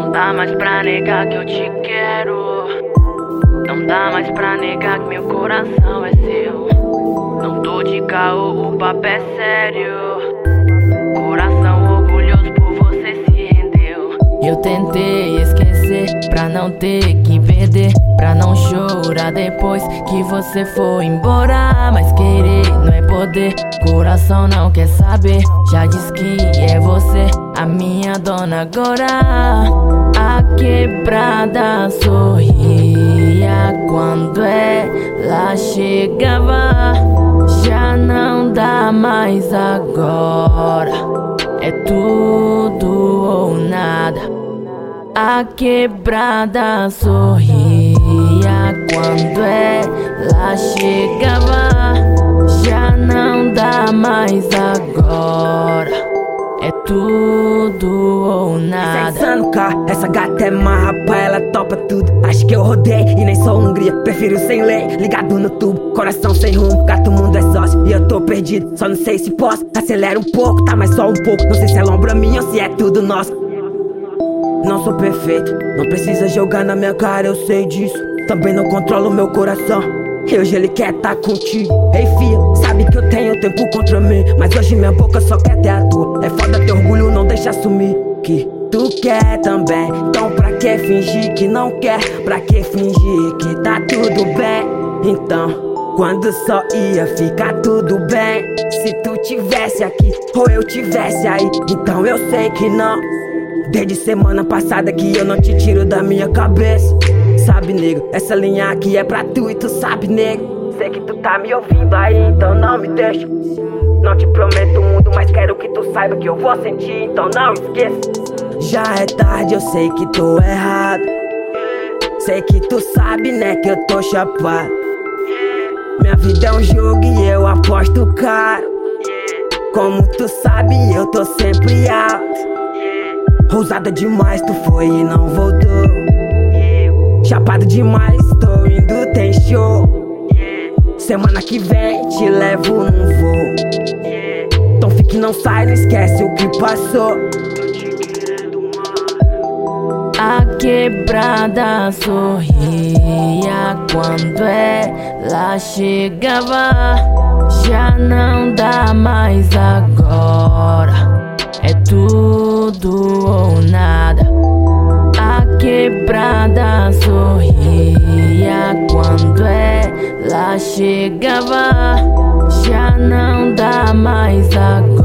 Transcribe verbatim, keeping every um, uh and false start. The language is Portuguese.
Não dá mais pra negar que eu te quero. Não dá mais pra negar que meu coração é seu. Não tô de caô, o papo é sério. Coração orgulhoso por você se rendeu. Eu tentei esquecer pra não ter que perder, pra não chorar depois que você foi embora. Mas querer não é poder, coração não quer saber. Já diz que é você a minha dona agora. A quebrada sorria quando ela chegava. Já não dá mais agora, é tudo ou nada. A quebrada sorria quando ela chegava. Já não dá mais agora, é tudo ou nada. Essa é insano, cara, essa gata é má, rapaz, ela topa tudo. Acho que eu rodei e nem sou Hungria, prefiro sem lei, ligado no tubo, coração sem rumo. Gato, o mundo é sócio e eu tô perdido, só não sei se posso. Acelera um pouco, tá, mas só um pouco. Não sei se é lombra minha ou se é tudo nosso. Não sou perfeito, não precisa jogar na minha cara, eu sei disso. Também não controlo meu coração, e hoje ele quer tá contigo. Ei fia, sabe que eu tenho tempo contra mim, mas hoje minha boca só quer ter a tua. É foda ter orgulho, não deixa assumir que tu quer também. Então pra que fingir que não quer? Pra que fingir que tá tudo bem? Então, quando só ia ficar tudo bem se tu tivesse aqui ou eu tivesse aí. Então eu sei que não. Desde semana passada que eu não te tiro da minha cabeça. Sabe, nego, essa linha aqui é pra tu e tu sabe, nego. Sei que tu tá me ouvindo aí, então não me deixa. Não te prometo o mundo, mas quero que tu saiba que eu vou sentir, então não esqueça. Já é tarde, eu sei que tô errado. Sei que tu sabe, né, que eu tô chapado. Minha vida é um jogo e eu aposto caro. Como tu sabe, eu tô sempre alto. Ousada demais, tu foi e não voltou. Chapado demais, tô indo, tem show. Semana que vem te levo num voo. Então fique, não sai, não esquece o que passou. A quebrada sorria quando ela chegava. Já não dá mais agora, é tudo ou nada. A quebrada sorria quando ela chegava. Já não dá mais agora.